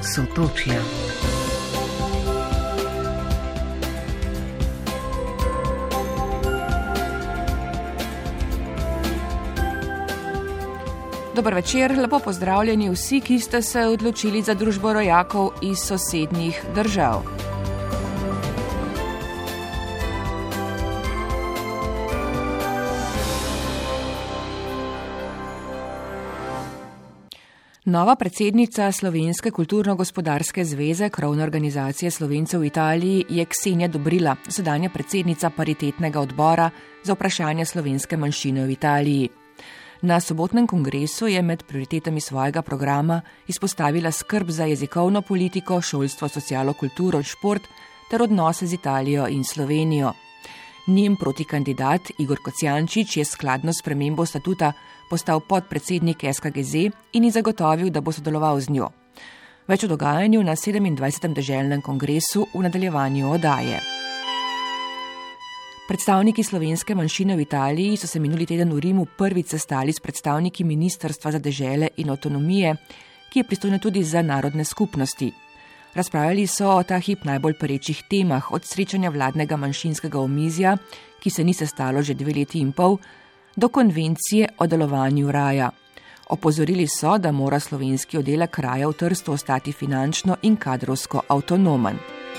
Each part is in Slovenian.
Sotočja. Dober večer, lepo pozdravljeni vsi, ki ste se odločili za družbo rojakov iz sosednjih držav. Nova predsednica Slovenske kulturno-gospodarske zveze, krovne organizacije Slovencev v Italiji, je Ksenija Dobrila, sedanja predsednica paritetnega odbora za vprašanje slovenske manjšine v Italiji. Na sobotnem kongresu je med prioritetami svojega programa izpostavila skrb za jezikovno politiko, šolstvo, socialo, kulturo in šport ter odnose z Italijo in Slovenijo. Njen protikandidat Igor Kocijančič je skladno s spremembo statuta postal podpredsednik SKGZ in ji zagotovil, da bo sodeloval z njo. Več o dogajanju na 27. deželnem kongresu v nadaljevanju oddaje. Predstavniki slovenske manjšine v Italiji so se minuli teden v Rimu prvič sestali s predstavniki Ministrstva za dežele in avtonomije, ki je pristojno tudi za narodne skupnosti. Razpravljali so o ta hip najbolj perečih temah, od srečanja vladnega manjšinskega omizja, ki se ni sestalo že 2 leti in pol, do konvencije o delovanju raja. Opozorili so, da mora slovenski oddelek raja v Trstu ostati finančno in kadrovsko avtonomen.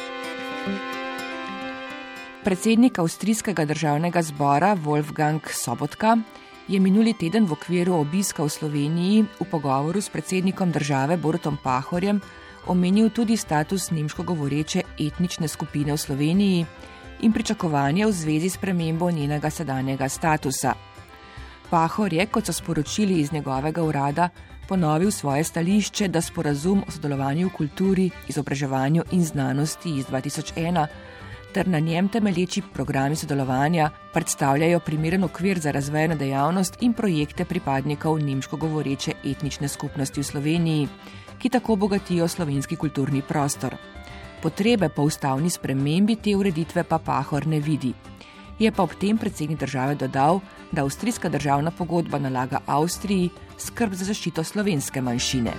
Predsednik avstrijskega državnega zbora Wolfgang Sobotka je minuli teden v okviru obiska v Sloveniji v pogovoru s predsednikom države Borutom Pahorjem omenil tudi status nemško govoreče etnične skupine v Sloveniji in pričakovanje v zvezi s spremembo njenega sedanjega statusa. Pahor je, kot so sporočili iz njegovega urada, ponovil svoje stališče, da sporazum o sodelovanju v kulturi, izobraževanju in znanosti iz 2001 ter na njem temelječi programi sodelovanja predstavljajo primeren okvir za razvojno dejavnost in projekte pripadnikov nemško govoreče etnične skupnosti v Sloveniji, ki tako bogatijo slovenski kulturni prostor. Potrebe po ustavni spremembi te ureditve pa Pahor ne vidi. Je pa ob tem predsednik države dodal, da avstrijska državna pogodba nalaga Avstriji skrb za zaščito slovenske manjšine.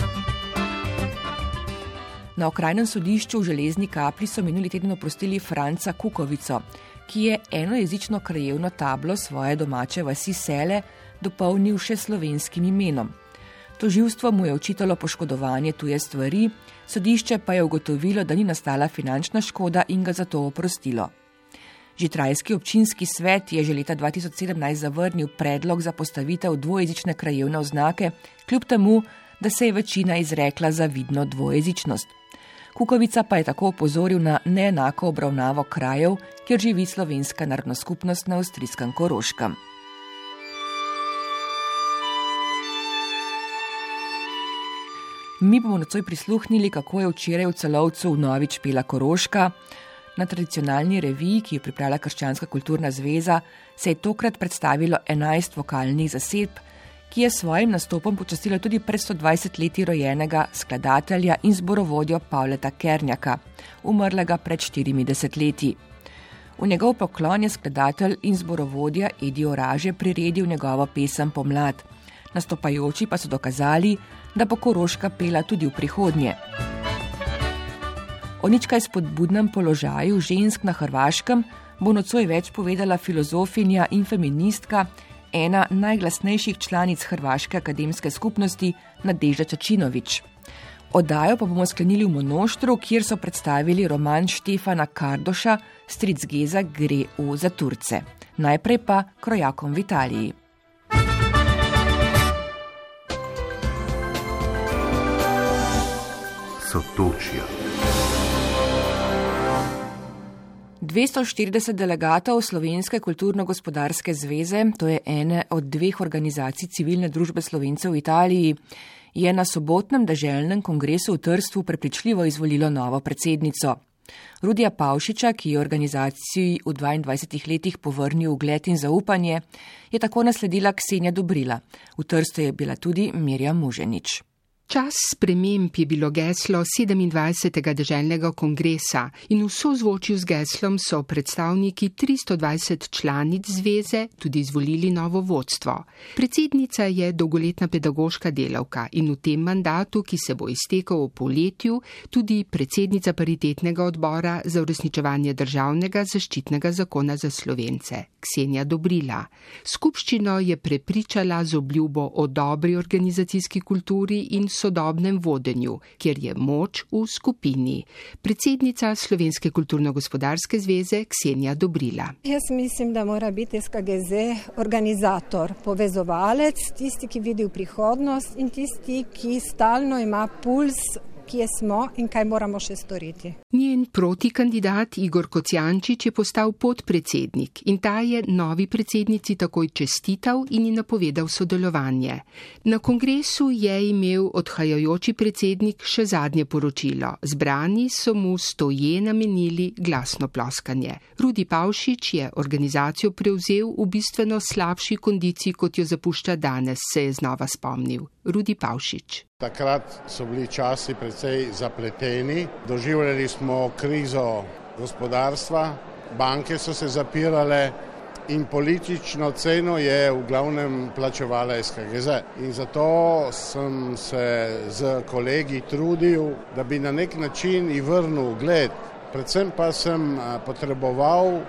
Na okrajnem sodišču v Železni Kapli so minuli teden oprostili Franca Kukovico, ki je enojezično krajevno tablo svoje domače vasi Sele dopolnil še slovenskim imenom. Tožilstvo mu je očitalo poškodovanje tuje stvari, sodišče pa je ugotovilo, da ni nastala finančna škoda in ga zato oprostilo. Žitrajski občinski svet je že leta 2017 zavrnil predlog za postavitev dvojezične krajevne oznake, kljub temu, da se je večina izrekla za vidno dvojezičnost. Kukovica pa je tako opozoril na neenako obravnavo krajev, kjer živi slovenska narodna skupnost na avstrijskem Koroškem. Mi bomo nocoj prisluhnili, kako je včeraj v Celovcu vnovič pela Koroška. Na tradicionalni reviji, ki jo pripravlja Krščanska kulturna zveza, se je tokrat predstavilo 11 vokalnih zasedb, ki je svojim nastopom počastila tudi pred 120 leti rojenega skladatelja in zborovodjo Pavleta Kernjaka, umrlega pred 40 leti. V njegov poklon je skladatelj in zborovodja Edi Oraže priredil njegovo pesem Pomlad. Nastopajoči pa so dokazali, da bo Koroška pela tudi v prihodnje. O nič kaj spodbudnem položaju žensk na Hrvaškem bo nocoj več povedala filozofinja in feministka, ena najglasnejših članic Hrvaške akademske skupnosti Nadežda Čačinović. Oddajo pa bomo sklenili v Monoštru, kjer so predstavili roman Štefana Kardoša Stric Geza gre v Zaturce. Najprej pa k rojakom v Italiji. Sotočja. 240 delegatov Slovenske kulturno-gospodarske zveze, to je ene od 2 organizacij civilne družbe Slovencev v Italiji, je na sobotnem deželnem kongresu v Trstu prepričljivo izvolilo novo predsednico. Rudija Pavšiča, ki je organizaciji v 22 letih povrnil ugled in zaupanje, je tako nasledila Ksenija Dobrila. V Trstu je bila tudi Mirjam Muženič. Čas sprememb je bilo geslo 27. deželnega kongresa in v sozvočju z geslom so predstavniki 320 članic zveze tudi izvolili novo vodstvo. Predsednica je dolgoletna pedagoška delavka in v tem mandatu, ki se bo iztekel v poletju, tudi predsednica paritetnega odbora za uresničevanje državnega zaščitnega zakona za Slovence, Ksenija Dobrila. Skupščino je prepričala z obljubo o dobri organizacijski kulturi in sodobnem vodenju, kjer je moč v skupini. Predsednica Slovenske kulturno-gospodarske zveze Ksenija Dobrila. Jaz mislim, da mora biti SKGZ organizator, povezovalec, tisti, ki vidi v prihodnost in tisti, ki stalno ima puls, kje smo in kaj moramo še storiti. Njen protikandidat Igor Kocijančič je postal podpredsednik in ta je novi predsednici takoj čestital in ji napovedal sodelovanje. Na kongresu je imel odhajajoči predsednik še zadnje poročilo. Zbrani so mu stoje namenili glasno ploskanje. Rudi Pavšič je organizacijo prevzel v bistveno slabši kondiciji, kot jo zapušča danes, se je znova spomnil. Rudi Pavšič. Takrat so bili časi precej zapleteni, doživljali smo krizo gospodarstva, banke so se zapirale in politično ceno je v glavnem plačevala SKGZ. In zato sem se z kolegi trudil, da bi na nek način i vrnil ugled. Predvsem pa sem potreboval,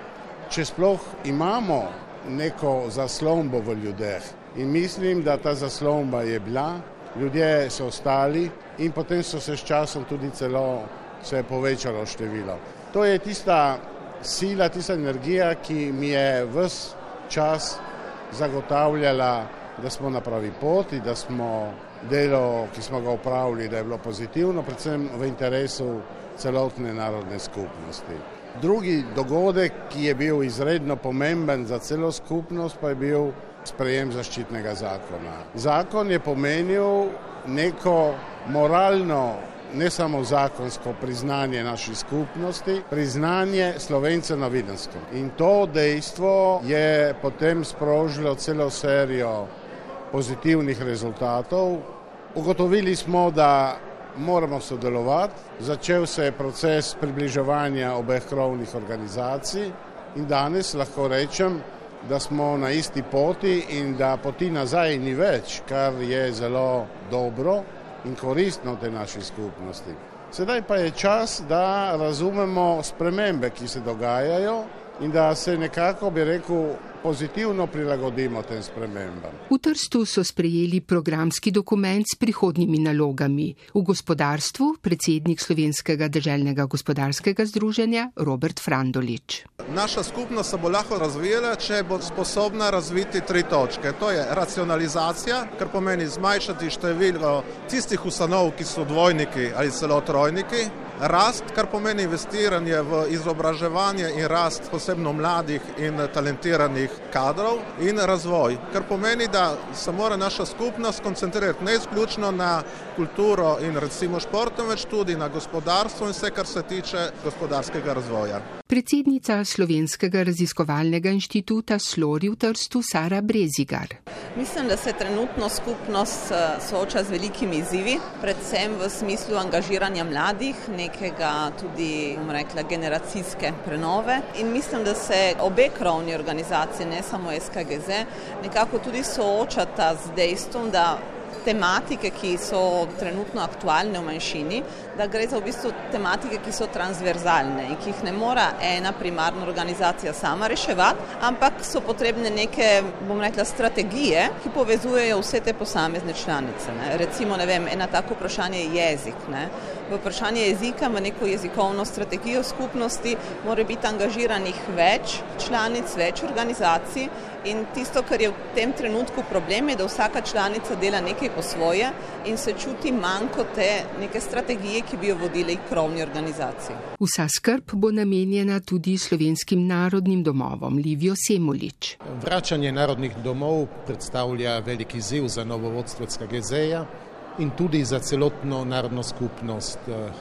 če sploh imamo neko zaslombo v ljudeh. In mislim, da ta zaslomba je bila. Ljudje so ostali in potem so se s časom tudi celo se povečalo število. To je tista sila, tista energija, ki mi je ves čas zagotavljala, da smo na pravi poti, da smo delo, ki smo ga opravili, da je bilo pozitivno, predvsem v interesu celotne narodne skupnosti. Drugi dogodek, ki je bil izredno pomemben za celo skupnost, pa je bil sprejem zaščitnega zakona. Zakon je pomenil neko moralno, ne samo zakonsko priznanje naši skupnosti, priznanje Slovencev na Videnskem. In to dejstvo je potem sprožilo celo serijo pozitivnih rezultatov. Ugotovili smo, da moramo sodelovati. Začel se je proces približevanja obeh krovnih organizacij in danes lahko rečem, da smo na isti poti in da poti nazaj ni več, kar je zelo dobro in koristno te naši skupnosti. Sedaj pa je čas, da razumemo spremembe, ki se dogajajo in da se nekako, bi rekel, pozitivno prilagodimo tem spremembam. V Trstu so sprejeli programski dokument s prihodnjimi nalogami. V gospodarstvu predsednik Slovenskega deželnega gospodarskega združenja Robert Frandolič. Naša skupnost se bo lahko razvijala, če bo sposobna razviti 3 točke. To je racionalizacija, kar pomeni zmanjšati število tistih ustanov, ki so dvojniki ali celo trojniki. Rast, kar pomeni investiranje v izobraževanje in rast posebno mladih in talentiranih kadrov in razvoj, kar pomeni, da se mora naša skupnost koncentrirati ne izključno na kulturo in recimo šport, več tudi na gospodarstvo in vse, kar se tiče gospodarskega razvoja. Predsednica Slovenskega raziskovalnega inštituta Slori v Trstu Sara Brezigar. Mislim, da se trenutno skupnost sooča z velikimi izzivi, predvsem v smislu angažiranja mladih, nekega tudi, generacijske prenove. In mislim, da se obe krovni organizacije, ne samo SKGZ, nekako tudi soočata z dejstvom, da tematike, ki so trenutno aktualne v manjšini, da gre za v bistvu tematike, ki so transverzalne in ki jih ne mora ena primarna organizacija sama reševati, ampak so potrebne neke, strategije, ki povezujejo vse te posamezne članice. Recimo, ena tako vprašanje je jezik. V vprašanje jezika, v neko jezikovno strategijo skupnosti mora biti angažiranih več članic, več organizacij in tisto, kar je v tem trenutku problem, je, da vsaka članica dela nekaj po svoje in se čuti manjko te neke strategije, ki bi jo vodili krovni organizaciji. Vsa skrb bo namenjena tudi slovenskim narodnim domovom. Livijo Semolič. Vračanje narodnih domov predstavlja velik izziv za novo vodstvo SKGZ-ja in tudi za celotno narodno skupnost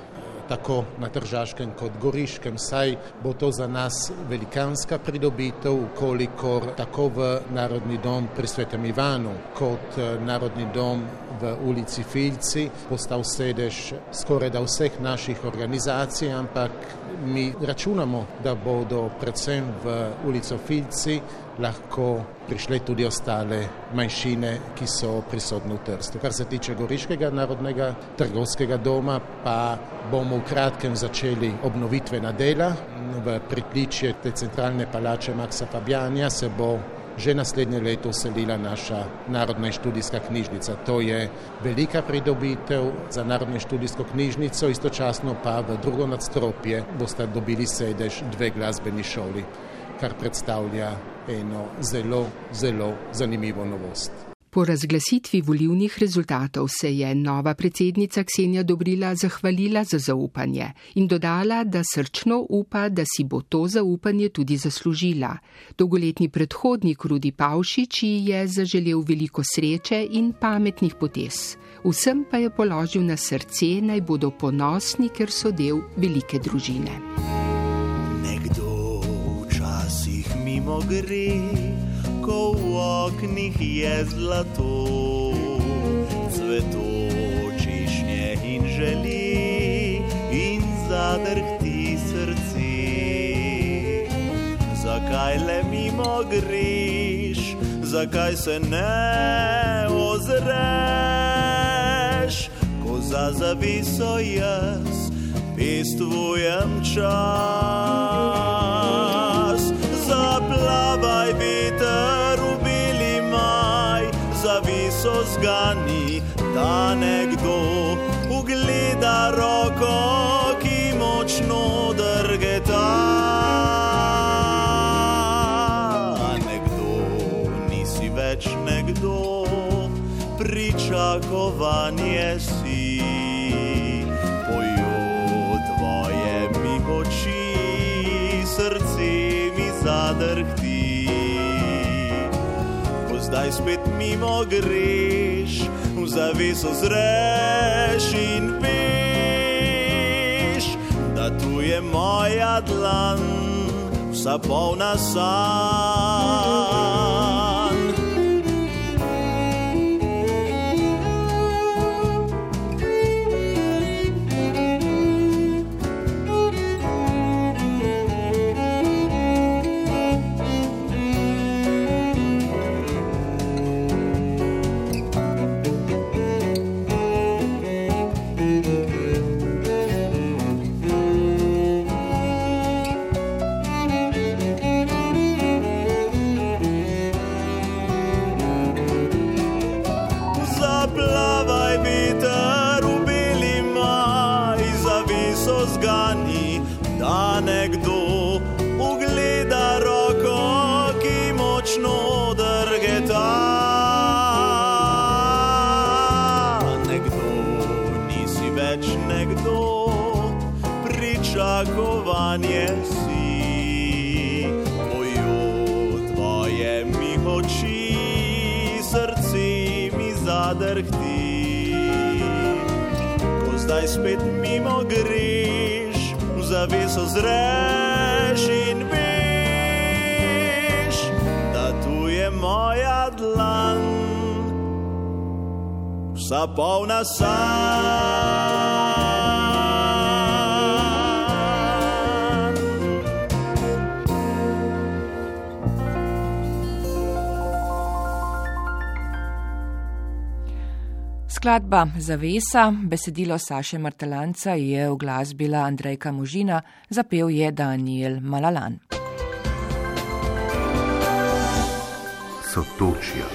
tako na Tržaškem kot Goriškem, saj bo to za nas velikanska pridobitev, ukolikor tako v Narodni dom pri Svetem Ivanu kot Narodni dom v ulici Filci postal sedež skoraj da vseh naših organizacij, ampak mi računamo, da bodo predvsem v ulico Filci lahko prišle tudi ostale manjšine, ki so prisotne v Trstu. Kar se tiče Goriškega narodnega trgovskega doma, pa bomo v kratkem začeli obnovitvena dela. V pritličje te centralne palače Maxa Fabijana se bo že naslednje leto uselila naša Narodna in študijska knjižnica. To je velika pridobitev za Narodno in študijsko knjižnico, istočasno pa v drugo nadstropje boste dobili sedež 2 glasbeni šoli, kar predstavlja eno zelo, zelo zanimivo novost. Po razglasitvi volilnih rezultatov se je nova predsednica Ksenija Dobrila zahvalila za zaupanje in dodala, da srčno upa, da si bo to zaupanje tudi zaslužila. Dolgoletni predhodnik Rudi Pavšič ji je zaželel veliko sreče in pametnih potez. Vsem pa je položil na srce, naj bodo ponosni, ker so del velike družine. Nekdo včasih mimo gre, ko v oknih je zlato, cvetočišnje in želi in zadrhti srce. Zakaj le mimo greš, zakaj se ne ozreš, ko za zaviso jaz pestvujem čas. Zaplavaj veter v beli maj, zaviso zgani, da nekdo ugleda roko, ki močno drgeta. Nekdo, nisi več nekdo, pričakovanje si, pojo tvoje mi oči, srce zadrhti. Ko zdaj spet mimo greš, v zaveso zreš in veš, da tu je moja dlan, vsa polna sanj. Zgani, da nekdo ugleda roko, ki močno drgeta. Nekdo, nisi več nekdo, pričakovanje si, pojo tvoje mi oči, srce mi zadrhti. Ko zdaj spet mimo greš, v zaveso zreš in veš, da tu je moja dlan, vsa polna sanj. Skladba Zavesa, besedilo Saše Martelanca je uglasbila Andrejka Možina, zapel je Daniel Malalan. Sotočja.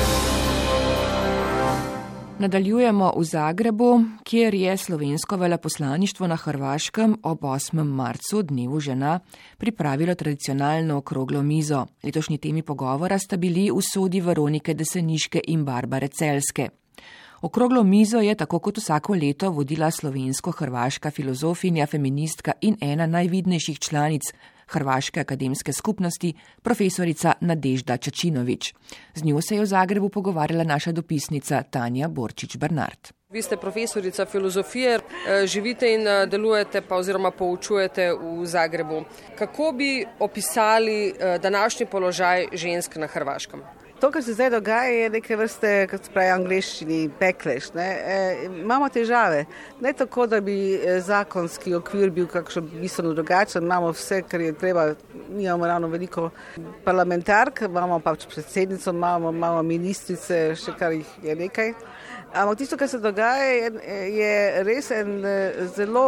Nadaljujemo v Zagrebu, kjer je slovensko veleposlaništvo na Hrvaškem ob 8. marcu, dnevu žena, pripravilo tradicionalno okroglo mizo. Letošnji temi pogovora sta bili usodi Veronike Deseniške in Barbare Celske. Okroglo mizo je tako kot vsako leto vodila slovensko-hrvaška filozofinja, feministka in ena najvidnejših članic Hrvaške akademske skupnosti, profesorica Nadežda Čačinović. Z njo se je v Zagrebu pogovarjala naša dopisnica Tanja Borčič Bernard. Vi ste profesorica filozofije, živite in delujete pa oziroma poučujete v Zagrebu. Kako bi opisali današnji položaj žensk na Hrvaškem? To, kar se zdaj dogaja, je neke vrste, kot se pravi angleščini, backlash. Imamo težave. Ne tako, da bi zakonski okvir bil kakšen bistveno drugačen. Imamo vse, kar je treba. Nimamo ravno veliko parlamentark, imamo pač predsednico, imamo ministrice, še kar jih je nekaj. Ampak tisto, kar se dogaja, je res en zelo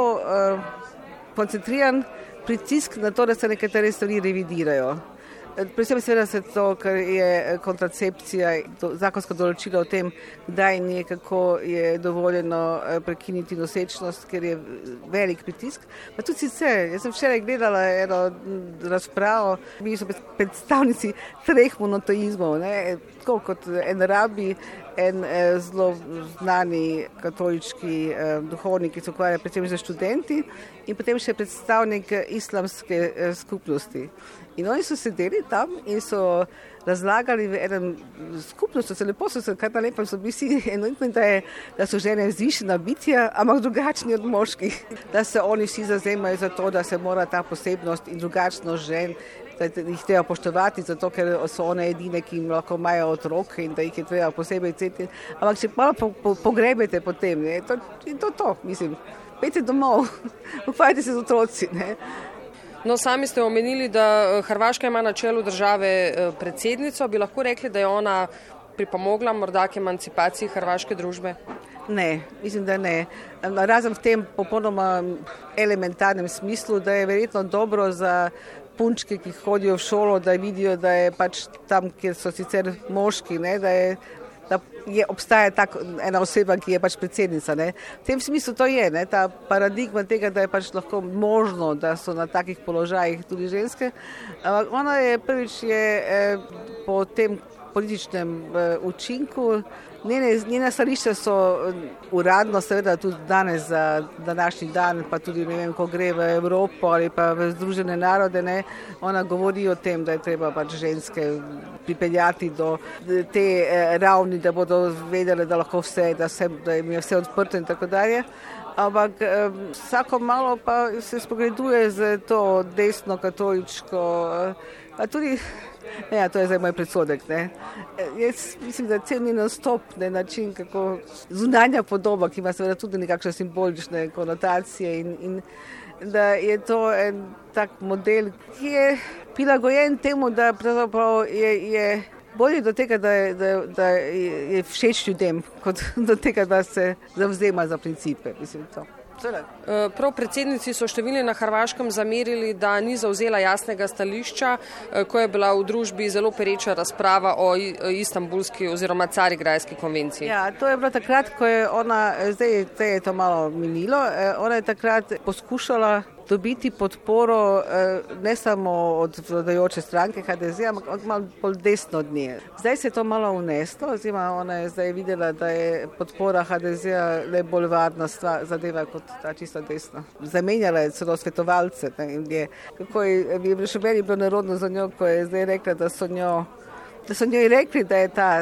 koncentriran pritisk na to, da se nekatere stvari revidirajo. Predvsem seveda se to, ker je kontracepcija, zakonsko določilo o tem, kdaj in kako je dovoljeno prekiniti nosečnost, ker je velik pritisk. Pa tudi sicer, jaz sem včeraj gledala eno razpravo, mi so predstavnici 3 monoteizmov, tako kot en rabi, en zelo znani katoliški duhovnik, ki se ukvarja predvsem za študenti, in potem še predstavnik islamske skupnosti. In oni so sedeli tam in so razlagali v enem skupnosti, se lepo so se, kaj na lepem so bili vsi enotni, da so žene vzvišena bitja, ampak drugačni od moških. Da se oni vsi zavzemajo za to, da se mora ta posebnost in drugačnost žen, da jih treba poštovati, zato ker so one edine, ki jim lahko imajo otroke in da jih je treba posebej ceniti. Ampak če malo pogrebete potem, to, mislim, pejte domov, ukvarjajte se z otroci, No, sami ste omenili, da Hrvaška ima na čelu države predsednico. Bi lahko rekli, da je ona pripomogla morda k emancipaciji hrvaške družbe? Ne, mislim, da ne. Razen v tem popolnoma elementarnem smislu, da je verjetno dobro za punčke, ki hodijo v šolo, da vidijo, da je pač tam, kjer so sicer moški, da obstaja ena oseba, ki je pač predsednica. V tem smislu to je, ta paradigma tega, da je pač lahko možno, da so na takih položajih tudi ženske. Ampak ona je prvič po tem političnem učinku, njena stališča so uradno, seveda tudi danes za današnji dan, pa tudi ne vem, ko gre v Evropo ali pa v Združene narode, ona govori o tem, da je treba pač ženske pripeljati do te ravni, da bodo vedele, da lahko vse, da jim je vse odprto in tako dalje. Ampak vsako malo pa se spogleduje z to desno katoliško, pa tudi to je zdaj moj predsodek. Jaz mislim, da cel njen nastop, način, kako zunanja podoba, ki ima seveda tudi nekakšne simbolične konotacije in da je to en tak model, ki je prilagojen temu, da pravzaprav je bolje do tega, da je všeč ljudem, kot do tega, da se zavzema za principe. Mislim, to. Prav predsednici so številni na Hrvaškem zamerili, da ni zavzela jasnega stališča, ko je bila v družbi zelo pereča razprava o Istanbulski oziroma Carigrajski konvenciji. Ja, to je bilo takrat, ko je ona, zdaj je to malo minilo, ona je takrat poskušala dobiti podporo ne samo od vladajoče stranke HDZ, ampak malo bolj desno od nje. Zdaj se je to malo uneslo, oziroma ona je zdaj videla, da je podpora HDZ-a le bolj varna zadeva kot ta čisto desna. Zamenjala je celo svetovalce. Kako je še meni bilo nerodno za njo, ko je zdaj rekla, da so njoj rekli, da je ta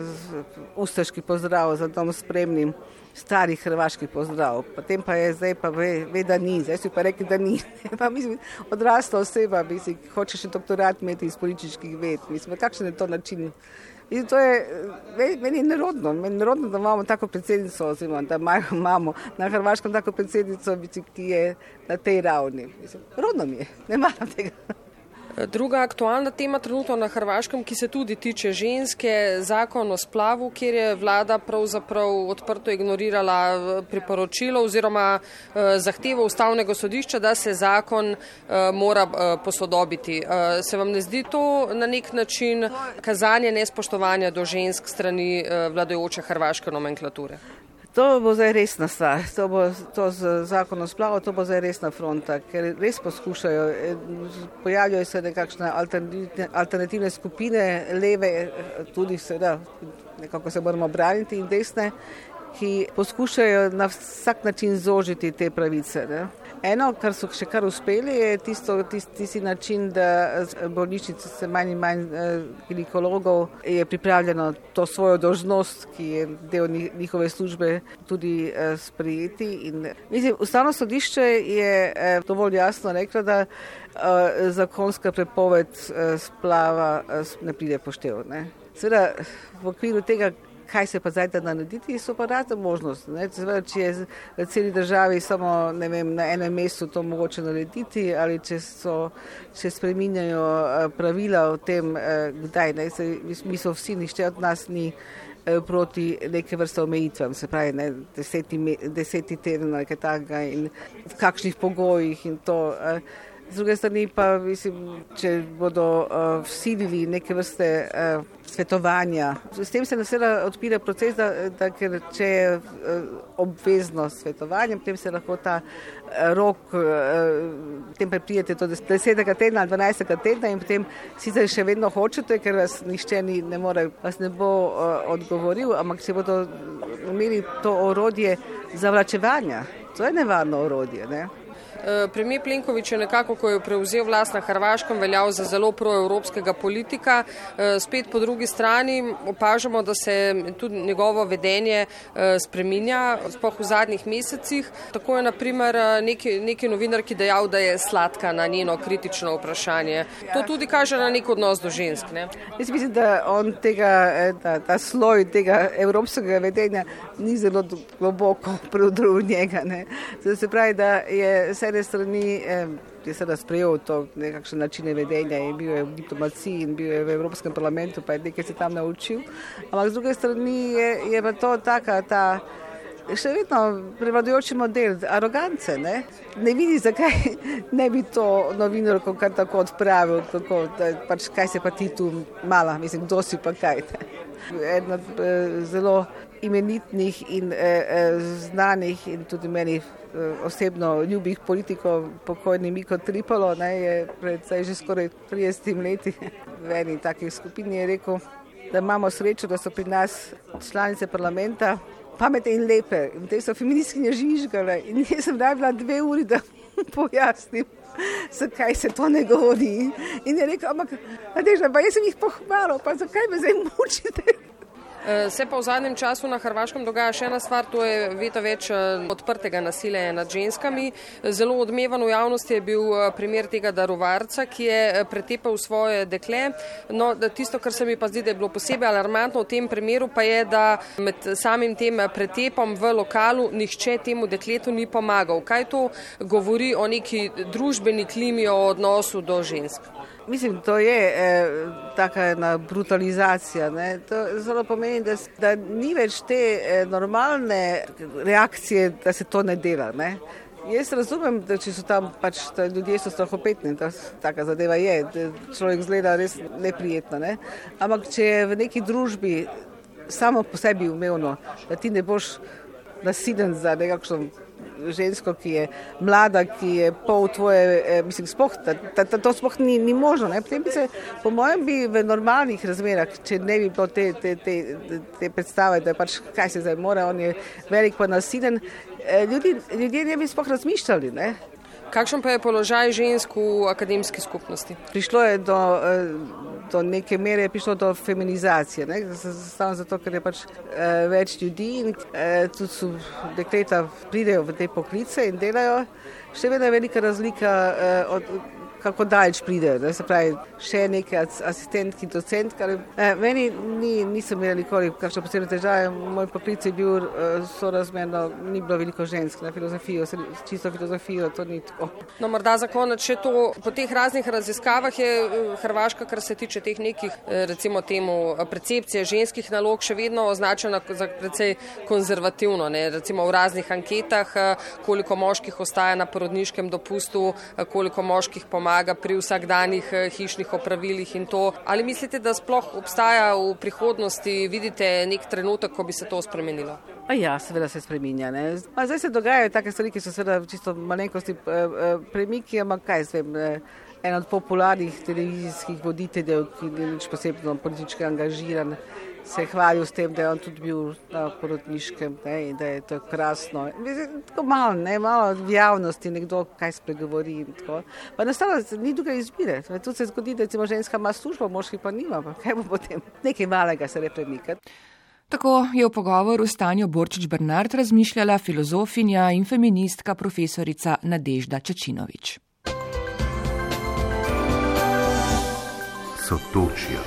ustaški pozdrav za dom spremnim stari hrvaški pozdrav. Potem pa je zdaj pa ve, da ni. Zdaj si pa rekli, da ni. Pa mislim, odrasla oseba, mislim, hoče še doktorat imeti iz političnih ved. Mislim, kakšen je to način? In to je, meni je nerodno, da imamo tako predsednico, oziroma da imamo na Hrvaškem tako predsednico, ki je na tej ravni. Mislim, rodno mi je, ne maram tega. Druga aktualna tema trenutno na Hrvaškem, ki se tudi tiče ženske, zakon o splavu, kjer je vlada pravzaprav odprto ignorirala priporočilo oziroma zahtevo Ustavnega sodišča, da se zakon mora posodobiti. Se vam ne zdi to na nek način kazanje nespoštovanja do žensk strani vladajoče hrvaške nomenklature? To bo zdaj resna stvar, to z zakonom o splavu, to bo zdaj resna fronta, ker res poskušajo, pojavljajo se nekakšne alternativne skupine, leve, tudi seveda, nekako se moramo braniti in desne, ki poskušajo na vsak način zožiti te pravice. Ne. Eno, kar so še kar uspeli, je tisti način, da bolnišnice se manj in manj ginekologov je pripravljeno to svojo dolžnost, ki je del njihove službe, tudi sprejeti. In, mislim, Ustavno sodišče je dovolj jasno reklo, da zakonska prepoved splava ne pride poštev. Seveda v okviru tega, kaj se pa zdaj da narediti, so pa razne možnosti. Seveda, če je v celi državi samo na enem mestu to mogoče narediti ali če spreminjajo pravila o tem, kdaj. Mi so vsi, nišče od nas ni proti neke vrste omejitvam, se pravi 10. teden ali kaj takega in v kakšnih pogojih in to. Z druge strani pa, mislim, če bodo vsilili neke vrste svetovanja. S tem se seveda odpira proces, da ker če je obvezno svetovanje, potem se lahko ta rok, potem preprijete to 10. tedna ali 12. tedna in potem sicer še vedno hočete, ker vas nišče vas ne bo odgovoril, ampak če bodo imeli to orodje zavlačevanja, to je nevarno orodje, ne? Premijer Plenković je nekako, ko je prevzel vlast na Hrvaškem, veljal za zelo proevropskega politika. Spet po drugi strani opažamo, da se tudi njegovo vedenje spreminja, sploh v zadnjih mesecih. Tako je naprimer neki novinarki dejal, da je sladka na njeno kritično vprašanje. To tudi kaže na nek odnos do žensk, ne? Jaz mislim, da on ta sloj tega evropskega vedenja ni zelo globoko prodrl njega, ne? Se pravi, da je s ene strani je seveda sprejel to nekakšne načine vedenja in bil je v diplomaciji in bil je v Evropskem parlamentu, pa je nekaj se tam naučil. Ampak z druge strani je pa to ta še vedno prevladujoči model arogance, ne? Ne vidi, zakaj ne bi to novinarko kar tako odpravil, pač kaj se pa ti tu mala, mislim, kdo si pa kaj. Eden od zelo imenitnih in znanih in tudi meni osebno ljubih politikov, pokojni Miko Tripalo, je pred že skoraj 30 leti v eni takih skupini je rekel, da imamo srečo, da so pri nas članice parlamenta pametne in lepe. In te so feministkinje žvižgale in jaz sem rabila 2 uri, da pojasnim, zakaj se to ne govori. In je rekel, ampak Nadežda, pa jaz sem jih pohvalil, pa zakaj me zdaj mučite? Se pa v zadnjem času na Hrvaškem dogaja še ena stvar, to je vedno več odprtega nasilja nad ženskami. Zelo odmevan v javnosti je bil primer tega darovarca, ki je pretepal svoje dekle. No, tisto, kar se mi pa zdi, da je bilo posebej alarmantno v tem primeru, pa je, da med samim tem pretepom v lokalu nihče temu dekletu ni pomagal. Kaj to govori o neki družbeni klimi, o odnosu do žensk? Mislim, to je taka ena brutalizacija. Ne? To zelo pomeni, da ni več te normalne reakcije, da se to ne dela. Ne? Jaz razumem, da če so tam pač ljudje so strahopetni, da taka zadeva je, da človek zgleda res neprijetno. Ne? Ampak če je v neki družbi samo po sebi umevno, da ti ne boš nasilen za nekakšno žensko, ki je mlada, ki je pol tvoje, mislim, to sploh ni možno. Ne? Potem bi se, po mojem, bi v normalnih razmerah, če ne bi bilo te predstave, da je pač, kaj se zdaj mora, on je velik pa nasilen, ljudje ne bi sploh razmišljali, ne? Kakšen pa je položaj žensk v akademski skupnosti? Prišlo je do neke mere, je prišlo do feminizacije, ne? Samo zato, ker je pač več ljudi in tudi so dekleta pridejo v te poklice in delajo. Še vedno je velika razlika od kako daleč pridejo, da se pravi še neke asistentki, docentki. Meni nisem imela nikoli kakšne posebne težave, moj poklic je bil sorazmerno, ni bilo veliko žensk na filozofijo, čisto filozofijo, to ni tako. No, morda za konec še to, po teh raznih raziskavah je Hrvaška, kar se tiče teh nekih, recimo temu, percepcije ženskih nalog, še vedno označena za precej konzervativno, ne? Recimo v raznih anketah, koliko moških ostaja na porodniškem dopustu, koliko moških pomaga pri vsakdanjih hišnih opravilih in to. Ali mislite, da sploh obstaja v prihodnosti, vidite nek trenutek, ko bi se to spremenilo? Ja, seveda se spreminja. Ne? Zdaj se dogajajo take stvari, ki so seveda čisto malenkosti premiki, ampak kaj zvem, en od popularnih televizijskih voditeljev, ki ni nič posebno politički angažiran, se je hvalil s tem, da je on tudi bil na porodniškem, ne, in da je to krasno. Tako malo v javnosti nekdo kaj spregovori in tako. Pa enostavno ni druge izbire. Tu se zgodi, da recimo ženska ima službo, moški pa nima, pa kaj bo potem? Nekaj malega se ne premika. Tako je v pogovoru s Tanjo Borčič Bernard razmišljala filozofinja in feministka profesorica Nadežda Čačinovič. Sotočja.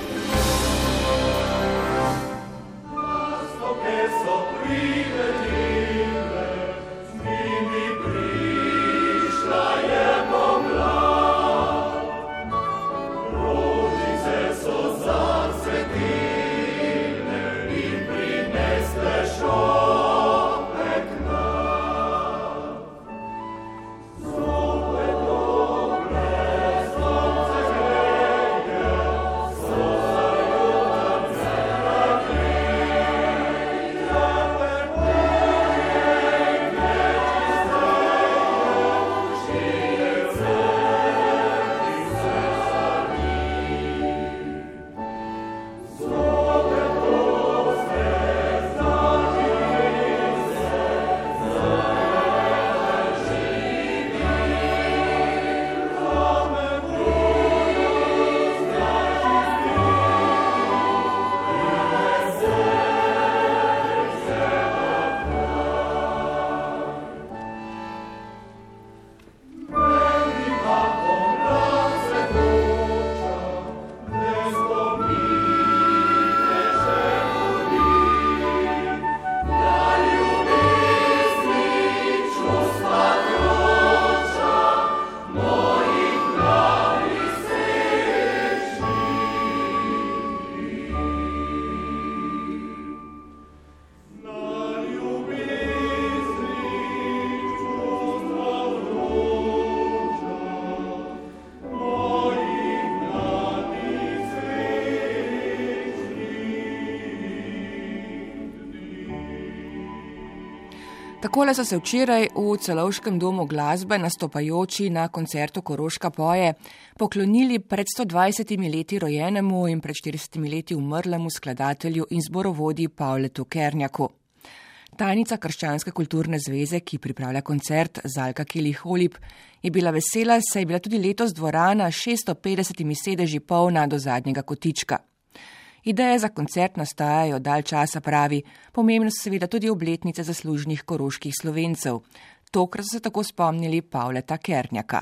Takole so se včeraj v Celovškem domu glasbe nastopajoči na koncertu Koroška poje poklonili pred 120 leti rojenemu in pred 40 leti umrlemu skladatelju in zborovodji Pavletu Kernjaku. Tajnica Krščanske kulturne zveze, ki pripravlja koncert Zalka Kelih-Holib, je bila vesela, saj je bila tudi letos dvorana 650 sedeži polna do zadnjega kotička. Ideje za koncert nastajajo dalj časa, pravi, pomembno so seveda tudi obletnice zaslužnih koroških Slovencev. Tokrat so se tako spomnili Pavleta Kernjaka.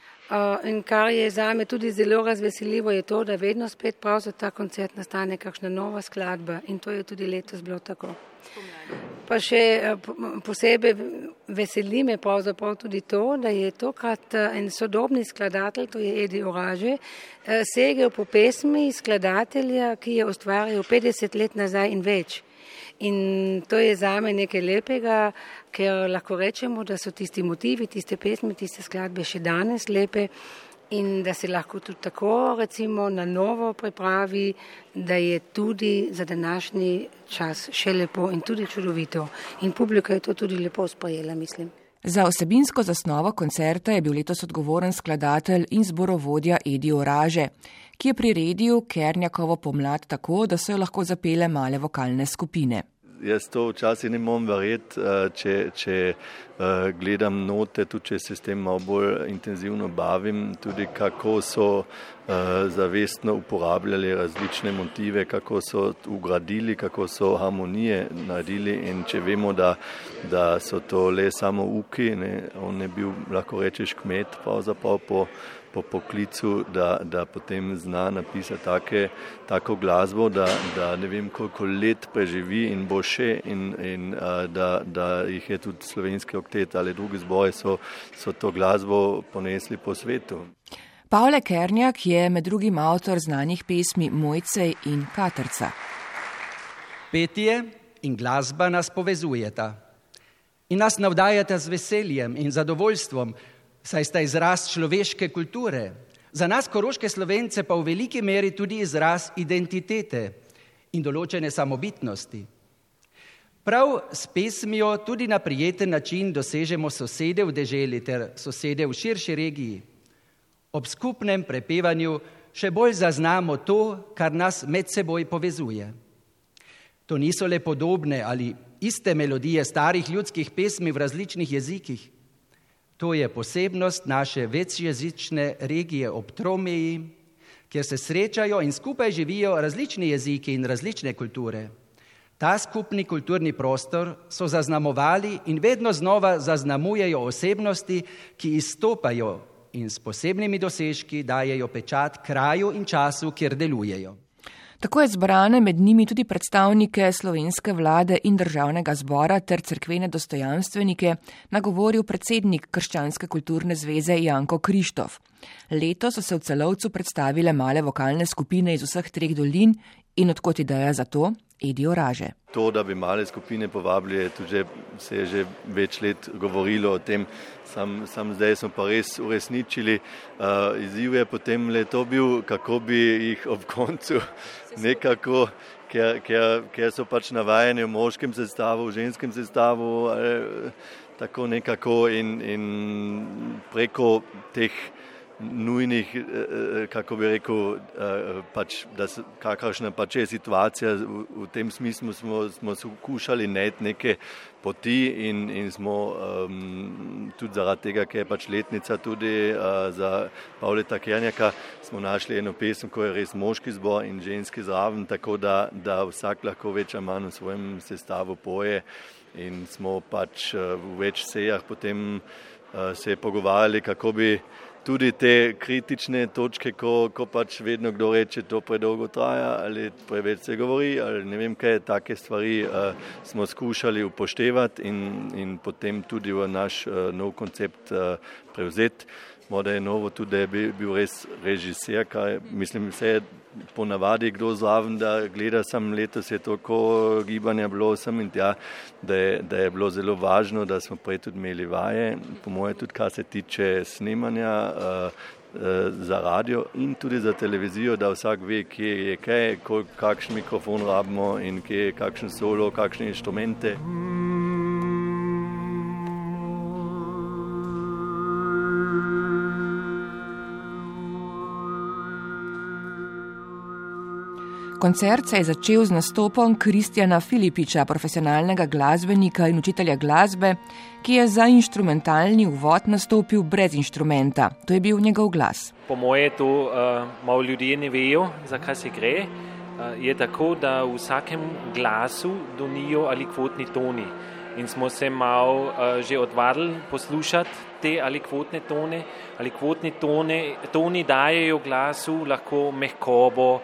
In kar je zame tudi zelo razveseljivo, je to, da vedno spet prav za ta koncert nastane kakšna nova skladba in to je tudi letos bilo tako. Pa še posebej veseli me pravzaprav tudi to, da je tokrat en sodobni skladatelj, to je Edi Oraže, segel po pesmi skladatelja, ki je ustvaril 50 let nazaj in več. In to je zame nekaj lepega, ker lahko rečemo, da so tisti motivi, tiste pesmi, tiste skladbe še danes lepe in da se lahko tudi tako recimo na novo pripravi, da je tudi za današnji čas še lepo in tudi čudovito. In publika je to tudi lepo sprejela, mislim. Za osebinsko zasnovo koncerta je bil letos odgovoren skladatelj in zborovodja Edi Oraže, ki je priredil Kernjakovo pomlad tako, da so jo lahko zapele male vokalne skupine. Jaz to včasih ne morem verjeti, če gledam note, tudi če se s tem malo bolj intenzivno bavim, tudi kako so zavestno uporabljali različne motive, kako so ugradili, kako so harmonije naredili in če vemo, da so to le samo uki, on je bil, lahko rečeš, kmet pravzaprav po poklicu, da potem zna napisati tako glasbo, da ne vem koliko let preživi in bo še in da jih je tudi slovenski oktet ali drugi zbori so to glasbo ponesli po svetu. Pavle Kernjak je med drugim avtor znanih pesmi Mojcej in Katrca. Petje in glasba nas povezujeta in nas navdajata z veseljem in zadovoljstvom, saj sta izraz človeške kulture. Za nas koroške Slovence pa v veliki meri tudi izraz identitete in določene samobitnosti. Prav s pesmijo tudi na prijeten način dosežemo sosede v deželi ter sosede v širši regiji. Ob skupnem prepevanju še bolj zaznamo to, kar nas med seboj povezuje. To niso le podobne ali iste melodije starih ljudskih pesmi v različnih jezikih. To je posebnost naše večjezične regije ob Tromeji, kjer se srečajo in skupaj živijo različni jeziki in različne kulture. Ta skupni kulturni prostor so zaznamovali in vedno znova zaznamujejo osebnosti, ki izstopajo in s posebnimi dosežki dajejo pečat kraju in času, kjer delujejo. Tako je zbrane med njimi tudi predstavnike slovenske vlade in državnega zbora ter cerkvene dostojanstvenike nagovoril predsednik Krščanske kulturne zveze Janko Krištof. Letos so se v Celovcu predstavile male vokalne skupine iz vseh 3 dolin in odkot ideja za to? Edi Oraže. To, da bi male skupine povabili, se je že več let govorilo o tem, sam zdaj smo pa res uresničili. Izziv je potem leto bil, kako bi jih ob koncu nekako, ker so pač navajeni v moškem sestavu, v ženskem sestavu, tako nekako in preko teh nujnih, kako bi rekel, pač, da kakršna pač je situacija, v tem smislu smo skušali najti neke poti in smo tudi zaradi tega, ker je pač letnica tudi za Pavleta Kernjaka, smo našli eno pesem, ko je res moški zbor in ženski zraven, tako da vsak lahko več ali manj v svojem sestavu poje in smo pač v več sejah potem se pogovarjali, kako bi tudi te kritične točke, ko pač vedno kdo reče, to predolgo traja ali preveč se govori ali ne vem kaj, take stvari smo skušali upoštevati in potem tudi v naš nov koncept prevzeti. Morda je novo tudi, da je bil res režiser, kaj mislim, se je ponavadi kdo zraven, da gleda sam letos je toliko gibanja bilo sem in tja, da je bilo zelo važno, da smo prej tudi imeli vaje, po moje tudi kar se tiče snemanja za radio in tudi za televizijo, da vsak ve, kje je kaj, kakšen mikrofon rabimo in kje je kakšen solo, kakšne inštrumente. Koncert se je začel z nastopom Kristjana Filipiča, profesionalnega glasbenika in učitelja glasbe, ki je za inštrumentalni uvod nastopil brez inštrumenta. To je bil njegov glas. Po moje to malo ljudje ne vejo, za kaj se gre. Je tako, da v vsakem glasu donijo alikvotni toni. In smo se malo že odvadili poslušati te alikvotne tone. Alikvotni toni dajejo glasu lahko mehkobo,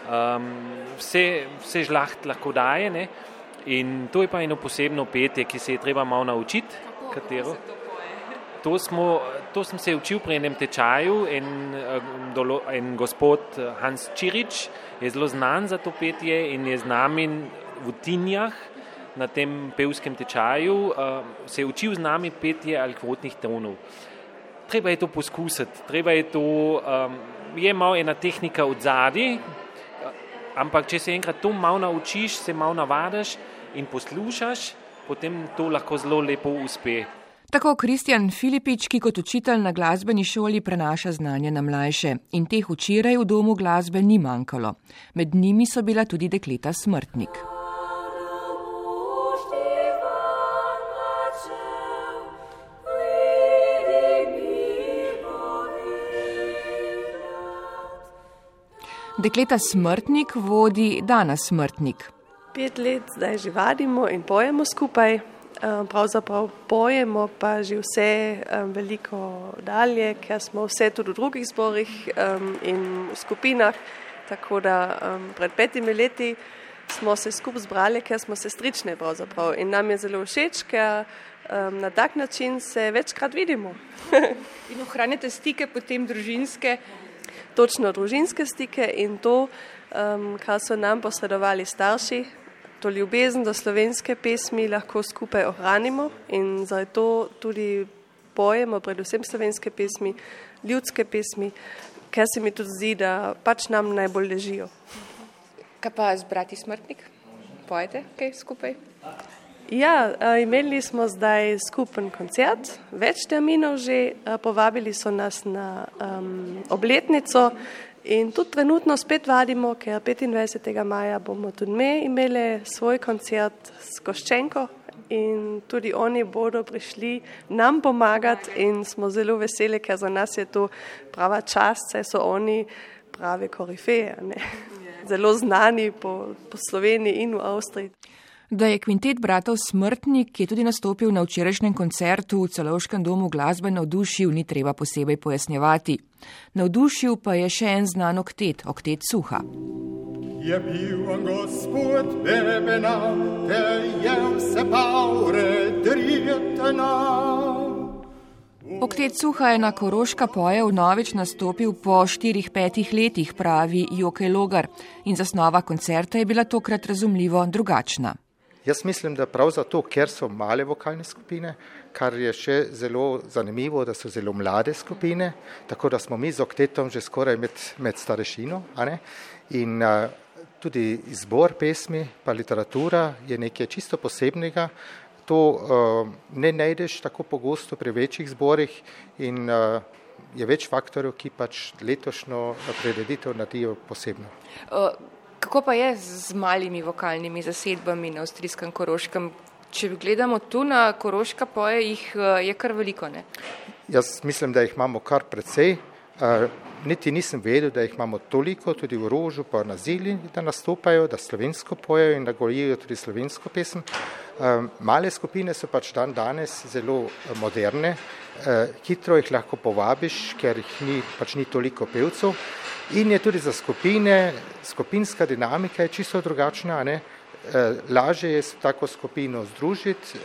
vse žlaht lahko daje, ne? In to je pa eno posebno petje, ki se je treba malo naučiti. Katero? To sem se učil pri enem tečaju en gospod Hans Čirič je zelo znan za to petje in je z nami v Tinjah na tem pevskem tečaju se je učil z nami petje alikvotnih tonov. Treba je to poskusiti, je malo ena tehnika od zadaj, ampak če se enkrat to malo naučiš, se malo navadiš in poslušaš, potem to lahko zelo lepo uspe. Tako Kristjan Filipič, ki kot učitelj na glasbeni šoli prenaša znanje na mlajše in teh včeraj v domu glasbe ni manjkalo. Med njimi so bila tudi dekleta Smrtnik. Dekleta Smrtnik vodi Dana Smrtnik. 5 let zdaj že vadimo in pojemo skupaj. Pravzaprav pojemo pa že vse veliko dalje, ker smo vse tudi v drugih zborih in v skupinah. Tako da pred 5 leti smo se skupaj zbrali, ker smo sestrične pravzaprav. In nam je zelo všeč, ker na tak način se večkrat vidimo. In ohranjate stike potem družinske? Točno družinske stike in to, kar so nam posredovali starši, to ljubezen do slovenske pesmi lahko skupaj ohranimo in zato tudi pojemo predvsem slovenske pesmi, ljudske pesmi, ker se mi tudi zdi, da pač nam najbolj ležijo. Kaj pa z brati Smrtnik? Pojete kaj skupaj? Ja, imeli smo zdaj skupen koncert, več terminov že, povabili so nas na obletnico In tudi trenutno spet vadimo, ker 25. maja bomo tudi mi imeli svoj koncert s Koščenko in tudi oni bodo prišli nam pomagati in smo zelo veseli, ker za nas je to prava čast, saj so oni pravi korifeje, zelo znani po Sloveniji in v Avstriji. Da je kvintet bratov Smrtnik, ki je tudi nastopil na včerajšnjem koncertu v Celovškem domu glasbe navdušil, ni treba posebej pojasnjevati. Navdušil pa je še en znan oktet, oktet Suha. Je bil on gospod bebena, ter je vse paure drijetena. Oktet Suha je na Koroška poje vnovič nastopil po 4-5 letih, pravi Jokej Logar, in zasnova koncerta je bila tokrat razumljivo drugačna. Jaz mislim, da prav zato, ker so male vokalne skupine, kar je še zelo zanimivo, da so zelo mlade skupine, tako da smo mi z oktetom že skoraj med starešino, in tudi izbor pesmi pa literatura je nekaj čisto posebnega. To ne najdeš tako pogosto pri večjih zborih in je več faktorjev, ki pač letošnjo prireditev naredijo posebno. Kako pa je z malimi vokalnimi zasedbami na avstrijskem Koroškem? Če gledamo tu na Koroška poje, jih je kar veliko, ne? Jaz mislim, da jih imamo kar precej. Niti nisem vedel, da jih imamo toliko, tudi v Rožu pa na Zili, da nastopajo, da slovensko pojejo in da gojijo tudi slovensko pesem. Male skupine so pač danes zelo moderne, hitro jih lahko povabiš, ker jih ni toliko pevcev. In je tudi za skupine, skupinska dinamika je čisto drugačna, lažje je se tako skupino združiti,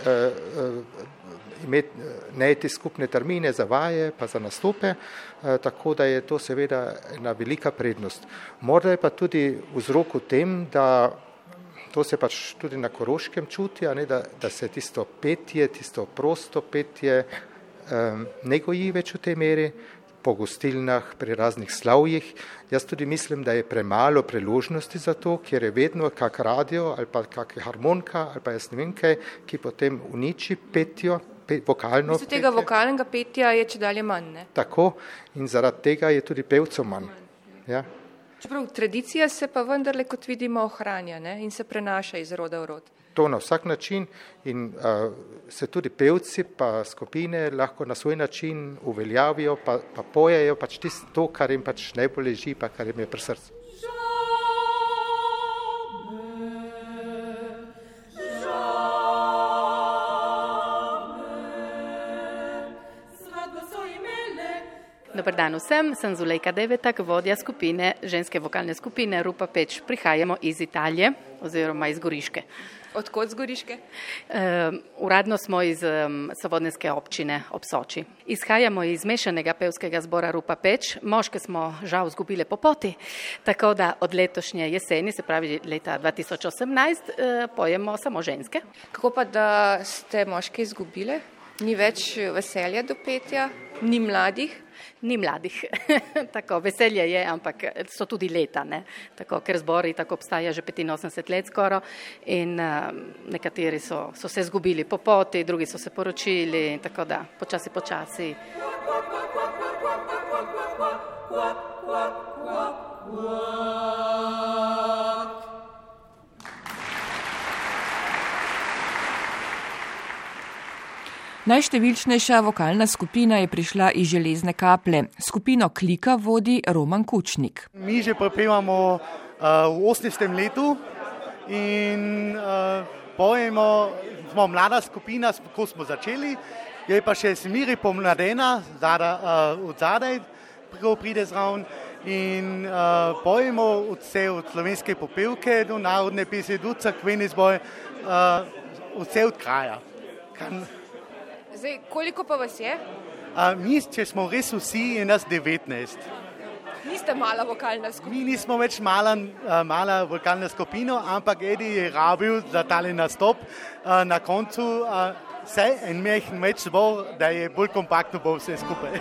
najti skupne termine za vaje pa za nastope, tako da je to seveda ena velika prednost. Morda je pa tudi vzrok v tem, da to se pač tudi na Koroškem čuti, da se tisto petje, tisto prosto petje ne goji več v tej meri, po gostilnah, pri raznih slavjih. Jaz tudi mislim, da je premalo priložnosti za to, ker je vedno kak radio ali pa kak harmonika ali pa jaz ne vem kaj, ki potem uniči petjo, vokalno petje. Tega vokalnega petja je čedalje manj, ne? Tako, in zaradi tega je tudi pevcev manj. Ja. Čeprav tradicija se pa vendarle, kot vidimo, ohranja, ne? In se prenaša iz roda v rod. To na vsak način in se tudi pevci pa skupine lahko na svoj način uveljavijo pa pojejo pač to, kar jim pač najbolj leži pa kar jim je pri srcu. Dobar dan vsem, sem Zulejka Devetak, vodja skupine, ženske vokalne skupine Rupa Peč. Prihajamo iz Italije oziroma iz Goriške. Odkot z Goriške? Uradno smo iz Sovodneske občine ob Soči. Izhajamo iz mešanega pevskega zbora Rupa Peč. Moške smo žal zgubile po poti, tako da od letošnje jeseni, se pravi leta 2018, pojemo samo ženske. Kako pa, da ste moške izgubile? Ni več veselja do petja? Ni mladih? Ni mladih. Tako, veselje je, ampak so tudi leta, ne? Tako, ker zbori tako obstaja že 85 let skoro in nekateri so se zgubili po poti, drugi so se poročili, tako da počasi. Najštevilčnejša vokalna skupina je prišla iz Železne Kaple. Skupino Klika vodi Roman Kučnik. Mi že prepevamo v 18. letu in pojemo, smo mlada skupina, ko smo začeli, je pa še smiri pomladena, od zadaj pride zraven in pojemo vse od slovenske popevke do narodne pesmi, do cerkveni zbor, vse od kraja. Zdaj, koliko pa vas je? Mi, če smo res vsi, je nas 19. Niste mala vokalna skupina? Mi nismo več mala vokalna skupina, ampak Edi je rabil za tale nastop na koncu en mehen več zbor, da je bolj kompaktno bo vse skupaj.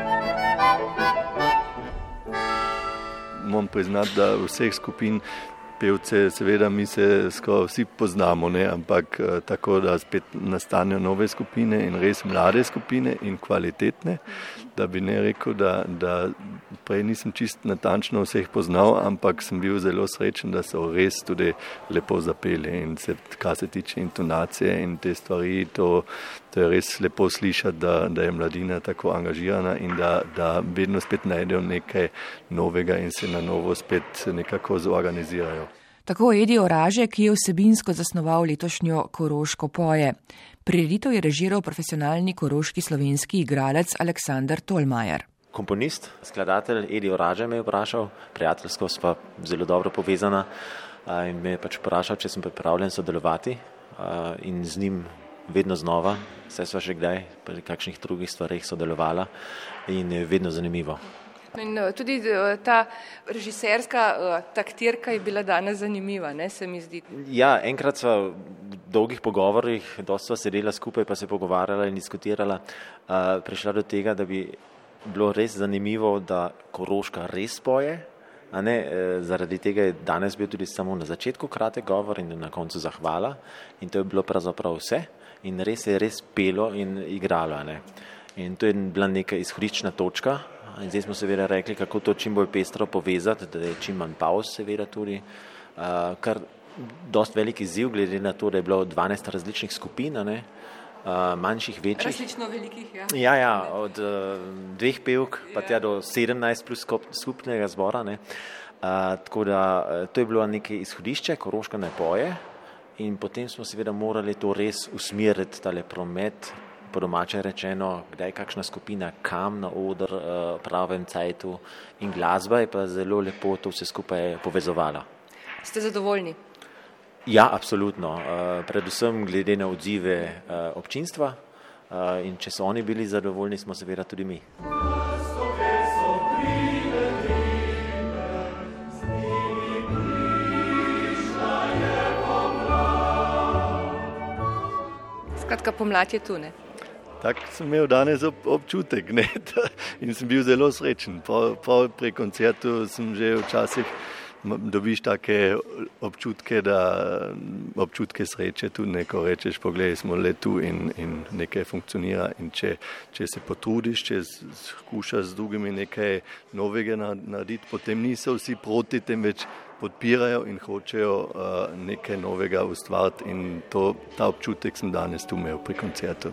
Moram priznati, da vseh skupin pevce, seveda mi se skoraj vsi poznamo, ne? Ampak tako, da spet nastanejo nove skupine in res mlade skupine in kvalitetne, da bi ne rekel, da prej nisem čist natančno vseh poznal, ampak sem bil zelo srečen, da so res tudi lepo zapeli in kar se tiče intonacije in te stvari, to je res lepo slišati, da je mladina tako angažirana in da vedno spet najdejo nekaj novega in se na novo spet nekako zorganizirajo. Tako Edi Oraže, ki je vsebinsko zasnoval letošnjo Koroško poje. Prireditev je režiral profesionalni koroški slovenski igralec Aleksander Tolmajer. Komponist, skladatelj Edi Oraže me je vprašal, prijateljsko sva zelo dobro povezana in me je pač vprašal, če sem pripravljen sodelovati in z njim vedno znova, saj sva še kdaj pri kakšnih drugih stvareh sodelovala in je vedno zanimivo. In tudi ta režiserska taktirka je bila danes zanimiva, ne, se mi zdi. Ja, enkrat sva v dolgih pogovorih, dosti sva sedela skupaj, pa se pogovarjala in diskutirala, prišla do tega, da bi bilo res zanimivo, da Koroška res poje, a ne, zaradi tega je danes bil tudi samo na začetku kratek govor in na koncu zahvala in to je bilo pravzaprav vse in res je res pelo in igralo, a ne. In to je bila neka izhodiščna točka. In zdaj smo seveda rekli, kako to čim bolj pestro povezati, da je čim manj pauz seveda tudi, kar dost velik izziv glede na to, da je bilo 12 različnih skupin, ne, manjših, večjih. Različno velikih, ja. Ja, od 2 pevk pa tja do 17 plus skupnega zbora, ne. Tako da to je bilo nekaj izhodišče, Koroška ne poje in potem smo seveda morali to res usmeriti, tale promet, po domače rečeno, kdaj kakšna skupina, kam na oder, pravem cajtu in glasba je pa zelo lepo to vse skupaj povezovala. Ste zadovoljni? Ja, absolutno. Predvsem glede na odzive občinstva in če so oni bili zadovoljni, smo seveda tudi mi. Skratka, pomlad je tu, ne? Tak sem imel danes občutek, ne, in sem bil zelo srečen. Pri koncertu sem že včasih dobiš take občutke, občutke sreče, tudi neko rečeš, poglej, smo le tu in nekaj funkcionira in če se potrudiš, če skušaš z drugimi nekaj novega narediti, potem niso vsi proti, temveč podpirajo in hočejo nekaj novega ustvariti in ta občutek sem danes tu imel pri koncertu.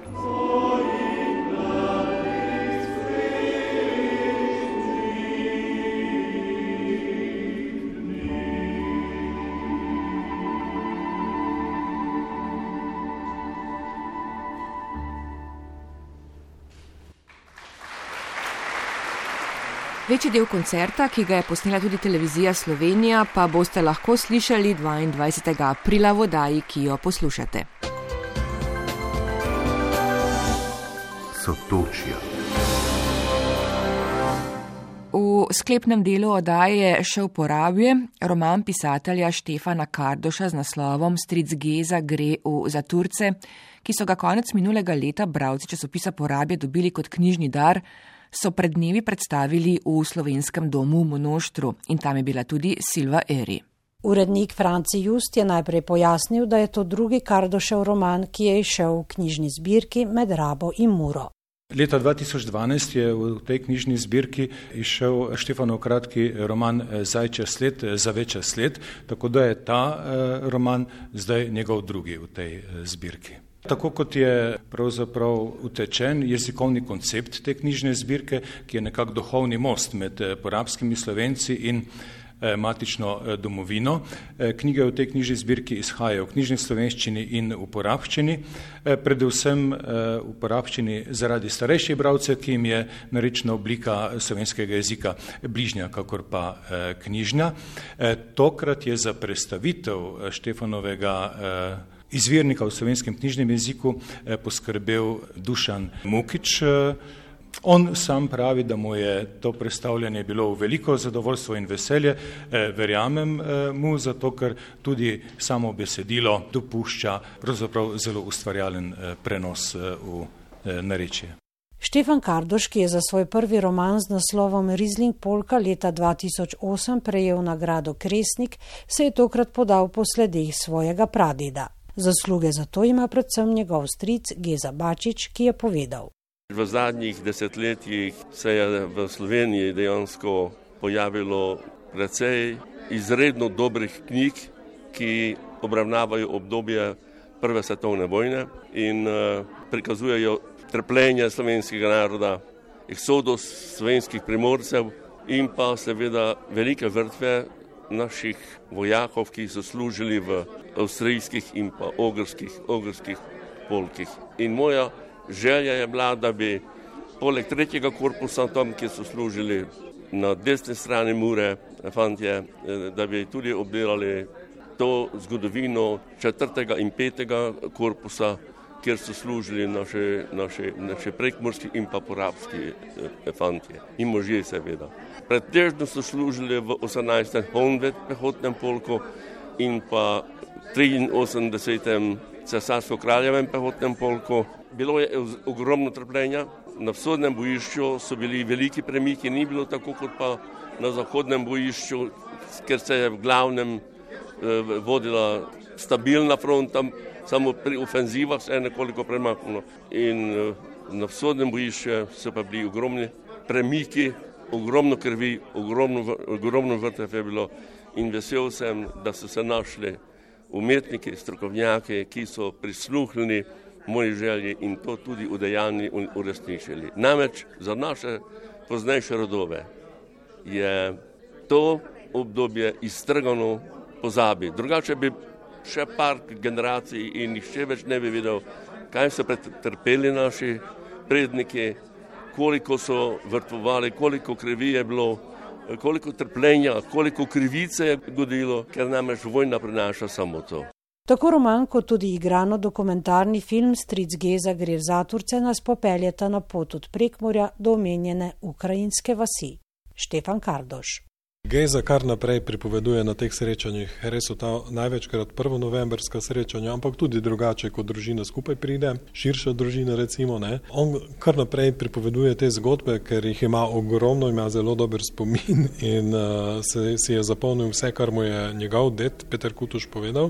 Večji del koncerta, ki ga je posnela tudi televizija Slovenija, pa boste lahko slišali 22. aprila v oddaji, ki jo poslušate. Sotočja. V sklepnem delu oddaje Še uporabje roman pisatelja Štefana Kardoša z naslovom Stric Geza gre za Turce, ki so ga konec minulega leta bralci časopisa Porabje dobili kot knjižni dar, so pred dnevi predstavili v Slovenskem domu v Monoštru in tam je bila tudi Silva Eri. Urednik Franci Just je najprej pojasnil, da je to drugi Kardošev roman, ki je izšel v knjižni zbirki Med Rabo in Muro. Leta 2012 je v tej knjižni zbirki izšel Štefanov kratki roman Zajčja sled za večja sled, tako da je ta roman zdaj njegov drugi v tej zbirki. Tako kot je pravzaprav utečen jezikovni koncept te knjižne zbirke, ki je nekako duhovni most med porabskimi Slovenci in matično domovino. Knjige v tej knjižni zbirki izhajajo v knjižni slovenščini in v porabščini, predvsem v porabščini zaradi starejših bralcev, ki jim je narečna oblika slovenskega jezika bližnja, kakor pa knjižna. Tokrat je za predstavitev Štefanovega izvirnika v slovenskem knjižnem jeziku poskrbel Dušan Mukič. On sam pravi, da mu je to predstavljanje bilo v veliko zadovoljstvo in veselje. Verjamem mu, zato ker tudi samo besedilo dopušča pravzaprav zelo ustvarjalen prenos v narečje. Štefan Kardoš, ki je za svoj prvi roman z naslovom Rizling Polka leta 2008 prejel nagrado Kresnik, se je tokrat podal po sledeh svojega pradeda. Zasluge za to ima predvsem njegov stric Geza Bačič, ki je povedal. V zadnjih desetletjih se je v Sloveniji dejansko pojavilo precej izredno dobrih knjig, ki obravnavajo obdobje Prve svetovne vojne in prikazujejo trpljenje slovenskega naroda, eksodus slovenskih primorcev in pa seveda velike žrtve naših vojakov, ki so služili v avstrijskih in pa ogrskih polkih. In moja želja je bila, da bi poleg tretjega korpusa tam, ki so služili na desni strani Mure, fantje, da bi tudi obdelali to zgodovino četrtega in petega korpusa, kjer so služili naši prekmurski in pa porabski fantje in možje seveda. Pretežno so služili v 18. Honved pehotnem polku in pa 83. cesarsko-kraljevem pehotnem polku. Bilo je ogromno trpljenja. Na vzhodnem bojišču so bili veliki premiki, ni bilo tako kot pa na zahodnem bojišču, ker se je v glavnem vodila stabilna fronta, samo pri ofenzivah se je nekoliko premaknilo. In na vzhodnem bojišču so pa bili ogromni premiki, ogromno krvi, ogromno žrtev je bilo in vesel sem, da so se našli umetniki, strokovnjaki, ki so prisluhnili moji želji in to tudi udejani in uresničili. Namreč za naše poznejše rodove je to obdobje iztrgano pozabi. Drugače bi še par generacij in nihče več ne bi videl, kaj so pretrpeli naši predniki, koliko so žrtvovali, koliko krvi je bilo, koliko trpljenja, koliko krivice je godilo, ker namreč vojna prinaša samo to. Tako roman kot tudi igrano dokumentarni film Stric Geza gre v Zaturce nas popeljeta na pot od Prekmurja do omenjene ukrajinske vasi. Štefan Kardoš. Geza kar naprej pripoveduje na teh srečanjih. Res so ta največkrat prvonovemberska srečanja, ampak tudi drugače, ko družina skupaj pride, širša družina recimo. Ne? On kar naprej pripoveduje te zgodbe, ker jih ima ogromno, ima zelo dober spomin in si je zapomnil vse, kar mu je njegov ded Peter Kutuš povedal.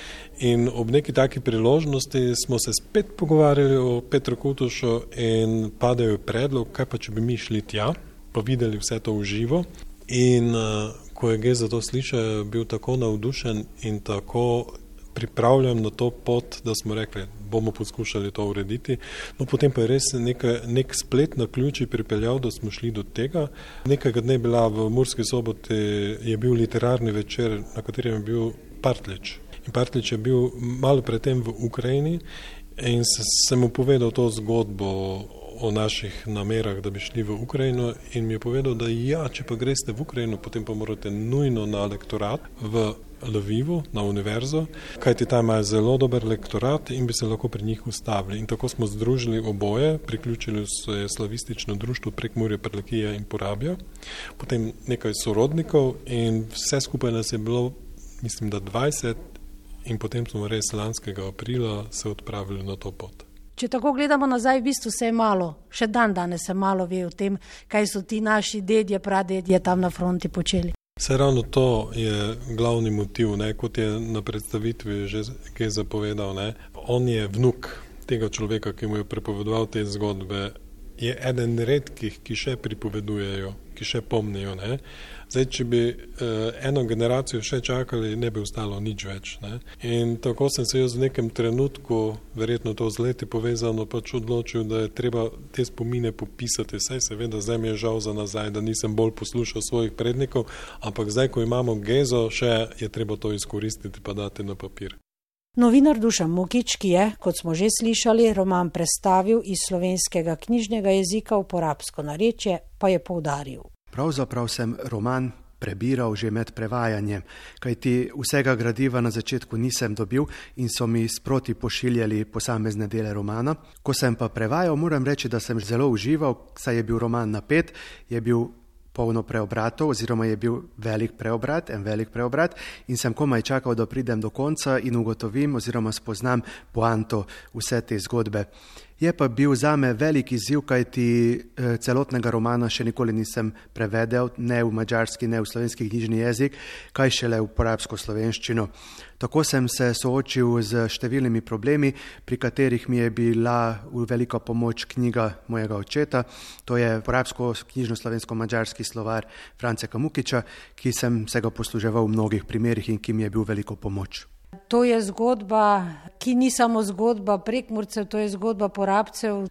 In ob neki taki priložnosti smo se spet pogovarjali o Petru Kutušu in padajo predlog, kaj pa če bi mi šli tja, pa videli vse to v živo. In ko je Geza to slišal, bil tako navdušen in tako pripravljen na to pot, da smo rekli, bomo poskušali to urediti. No, potem pa je res nek splet na ključi pripeljal, da smo šli do tega. Nekega dne bila v Murski Soboti, je bil literarni večer, na katerem je bil Partlič. In Partlič je bil malo predtem v Ukrajini in sem mu povedal to zgodbo o naših namerah, da bi šli v Ukrajino in mi je povedal, da ja, če pa greste v Ukrajino, potem pa morate nujno na lektorat v Lvivu, na univerzo, kajti tam imajo zelo dober lektorat in bi se lahko pri njih ustavili. In tako smo združili oboje, priključili se slavistično društvo Prekmurje, Prlekija in Porabja, potem nekaj sorodnikov in vse skupaj nas je bilo, mislim, da 20 in potem smo res lanskega aprila se odpravili na to pot. Če tako gledamo nazaj, v bistvu se je malo, še danes se malo ve o tem, kaj so ti naši dedje, pradedje tam na fronti počeli. Se ravno to je glavni motiv, ne? Kot je na predstavitvi že Geza povedal, ne? On je vnuk tega človeka, ki mu je pripovedoval te zgodbe, je eden redkih, ki še pripovedujejo, ki še pomnijo. Ne? Zdaj, če bi eno generacijo še čakali, ne bi ostalo nič več. Ne? In tako sem se jaz v nekem trenutku, verjetno to z leti povezano, pač odločil, da je treba te spomine popisati. Saj seveda, zdaj mi je žal za nazaj, da nisem bolj poslušal svojih prednikov, ampak zdaj, ko imamo Gezo, še je treba to izkoristiti pa dati na papir. Novinar Dušan Mukič, ki je, kot smo že slišali, roman prestavil iz slovenskega knjižnega jezika v porabsko narečje, pa je poudaril. Pravzaprav sem roman prebiral že med prevajanjem, kajti vsega gradiva na začetku nisem dobil in so mi sproti pošiljali posamezne dele romana. Ko sem pa prevajal, moram reči, da sem zelo užival, saj je bil roman napet, je bil polno preobratov oziroma je bil en velik preobrat in sem komaj čakal, da pridem do konca in ugotovim oziroma spoznam poanto vse te zgodbe. Je pa bil zame velik izziv, kajti celotnega romana še nikoli nisem prevedel, ne v madžarski, ne v slovenski knjižni jezik, kaj šele v porabsko slovenščino. Tako sem se soočil z številnimi problemi, pri katerih mi je bila v veliko pomoč knjiga mojega očeta, to je porabsko knjižno slovensko-madžarski slovar Franceka Mukiča, ki sem se ga posluževal v mnogih primerih in ki mi je bil veliko pomoč. To je zgodba, ki ni samo zgodba Prekmurcev, to je zgodba porabcev.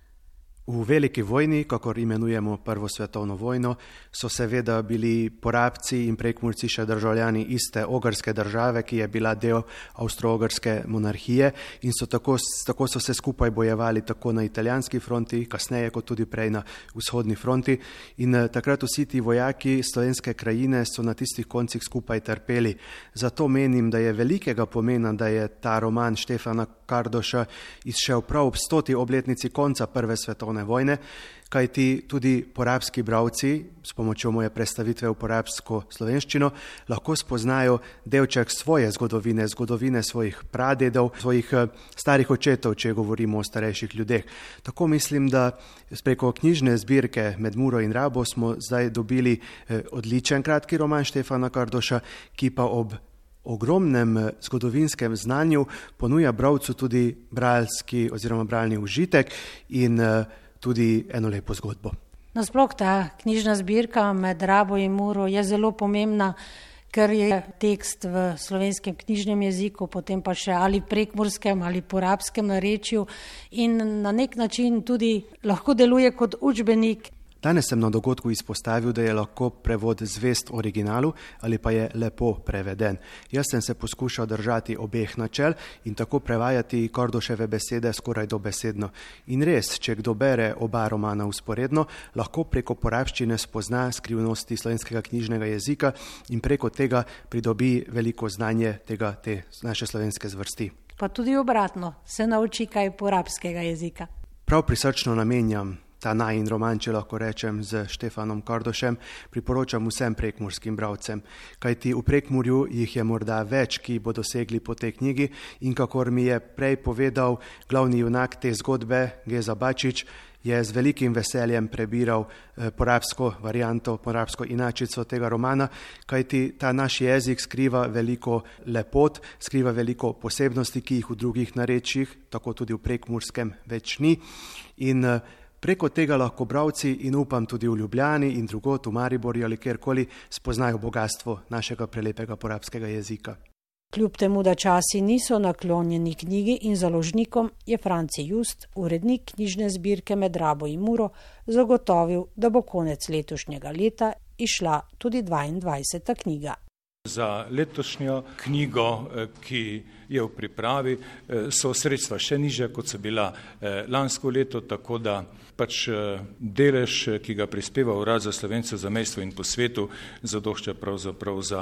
V veliki vojni, kakor imenujemo Prvo svetovno vojno, so seveda bili porabci in Prekmurci še državljani iste ogrske države, ki je bila del avstro-ogrske monarhije in tako so se skupaj bojevali tako na italijanski fronti, kasneje kot tudi prej na vzhodni fronti. In takrat vsi ti vojaki slovenske krajine so na tistih koncih skupaj trpeli. Zato menim, da je velikega pomena, da je ta roman Štefana Kardoša izšel prav ob 100. obletnici konca Prve svetovne vojne, kajti tudi porabski bralci s pomočjo moje predstavitve v porabsko slovenščino lahko spoznajo delček svoje zgodovine, zgodovine svojih pradedov, svojih starih očetov, če govorimo o starejših ljudeh. Tako mislim, da preko knjižne zbirke Med Muro in Rabo smo zdaj dobili odličen kratki roman Štefana Kardoša, ki pa ob ogromnem zgodovinskem znanju ponuja bralcu tudi bralski oziroma bralni užitek in tudi eno lepo zgodbo. Nasploh ta knjižna zbirka Med Rabo in Muro je zelo pomembna, ker je tekst v slovenskem knjižnem jeziku, potem pa še ali prekmurskem ali porabskem narečju in na nek način tudi lahko deluje kot učbenik. Danes sem na dogodku izpostavil, da je lahko prevod zvest originalu ali pa je lepo preveden. Jaz sem se poskušal držati obeh načel in tako prevajati Kardoševe besede skoraj dobesedno. In res, če kdo bere oba romana vzporedno, lahko preko porabščine spozna skrivnosti slovenskega knjižnega jezika in preko tega pridobi veliko znanje te naše slovenske zvrsti. Pa tudi obratno, se nauči kaj porabskega jezika. Prav prisrčno namenjam ta najin roman, če lahko rečem, z Štefanom Kardošem, priporočam vsem prekmurskim bralcem, kajti v Prekmurju jih je morda več, ki bodo segli po tej knjigi in kakor mi je prej povedal glavni junak te zgodbe, Geza Bačič, je z velikim veseljem prebiral porabsko varianto, porabsko inačico tega romana, kajti ta naš jezik skriva veliko lepot, skriva veliko posebnosti, ki jih v drugih narečjih, tako tudi v prekmurskem, več ni. In preko tega lahko bralci in upam tudi v Ljubljani in drugod v Mariborju ali kjerkoli spoznajo bogatstvo našega prelepega porabskega jezika. Kljub temu, da časi niso naklonjeni knjigi in založnikom, je Franci Just, urednik knjižne zbirke Med Rabo in Muro, zagotovil, da bo konec letošnjega leta izšla tudi 22. knjiga. Za letošnjo knjigo, ki je v pripravi, so sredstva še nižja, kot so bila lansko leto, tako da pač delež, ki ga prispeva Urad za Slovence v zamejstvu in po svetu, zadošča pravzaprav za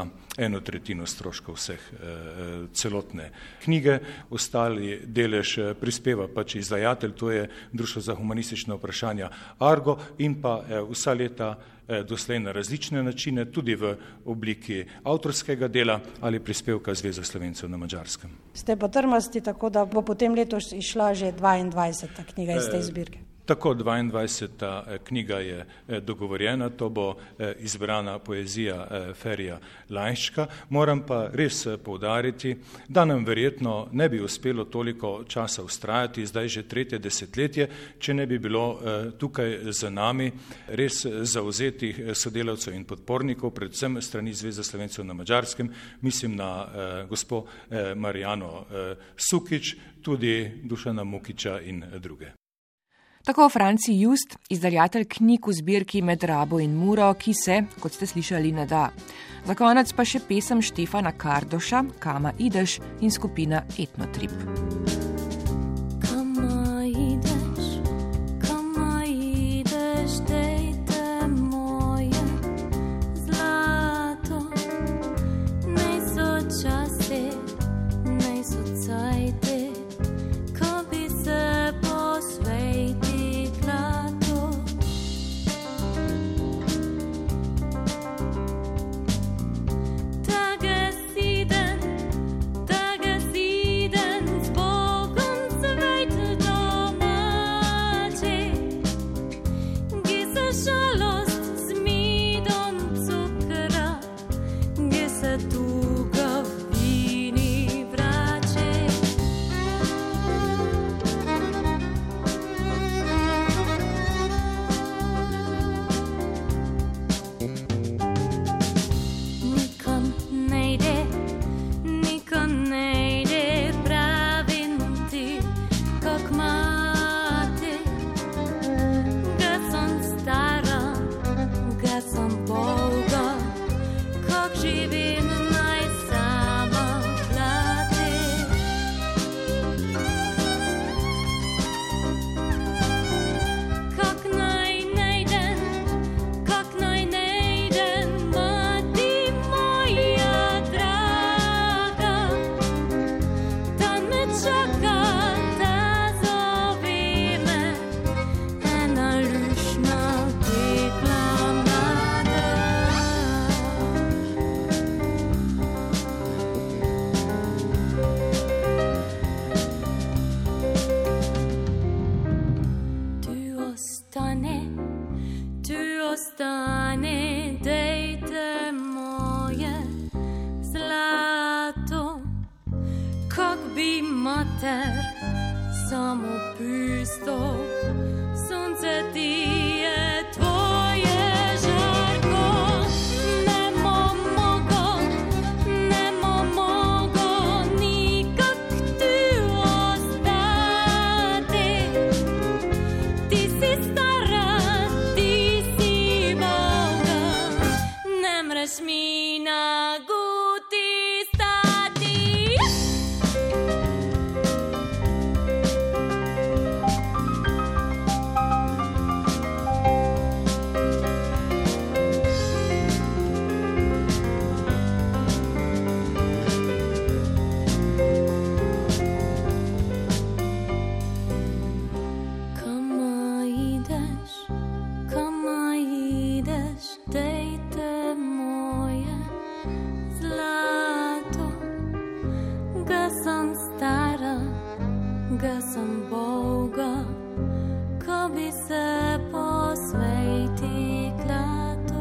1/3 stroškov vseh celotne knjige. Ostali delež prispeva pač izdajatelj, to je Društvo za humanistična vprašanja Argo in pa vsa leta doslej na različne načine, tudi v obliki avtorskega dela ali prispevka Zveze Slovencev na Madžarskem. Ste pa trmasti, tako da bo potem letos išla že 22. knjiga iz te zbirke. Tako, 22. knjiga je dogovorjena, to bo izbrana poezija Ferija Lajščka. Moram pa res poudariti, da nam verjetno ne bi uspelo toliko časa ustrajati, zdaj že 3. desetletje, če ne bi bilo tukaj za nami res zauzetih sodelavcev in podpornikov, predvsem strani Zveze Slovencev na Madžarskem, mislim na gospo Marijano Sukič, tudi Dušana Mukiča in druge. Tako Franci Just, izdajatelj knjig v zbirki Med Rabo in Muro, ki se, kot ste slišali, ne da. Za konec pa še pesem Štefana Kardoša, Kama ideš in skupina Etnotrip. Tages Iden, Bog uns weite mater, samo pusto, sonce ti je tvoje žarko, nemo mogo nikak tu ostati, ti si stara, ti si Boga, ne mreš mi na guti stati. Kama ideš, dejte moje zlato, ga sem stara, ga sem Boga, ko bi se posvetikla tu.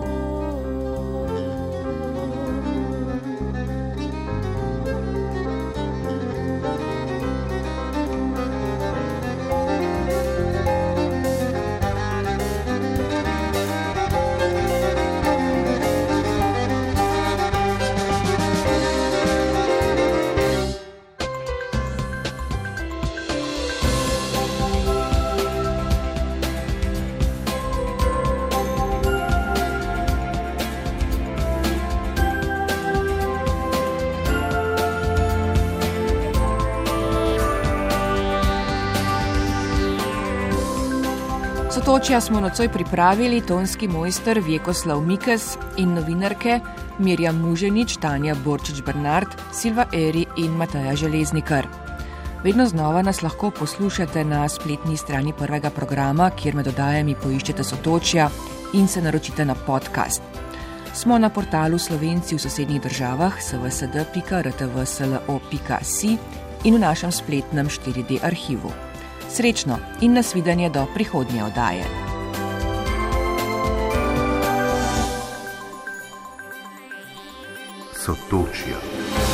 Sotočja smo nocoj pripravili tonski mojster Vjekoslav Mikes in novinarke Mirjam Muženič, Tanja Borčič-Bernard, Silva Eri in Mateja Železnikar. Vedno znova nas lahko poslušate na spletni strani prvega programa, kjer med oddajami poiščete Sotočja in se naročite na podcast. Smo na portalu Slovenci v sosednjih državah svsd.rtvslo.si in v našem spletnem 4D arhivu. Srečno in nasvidenje do prihodnje oddaje. Sotočja.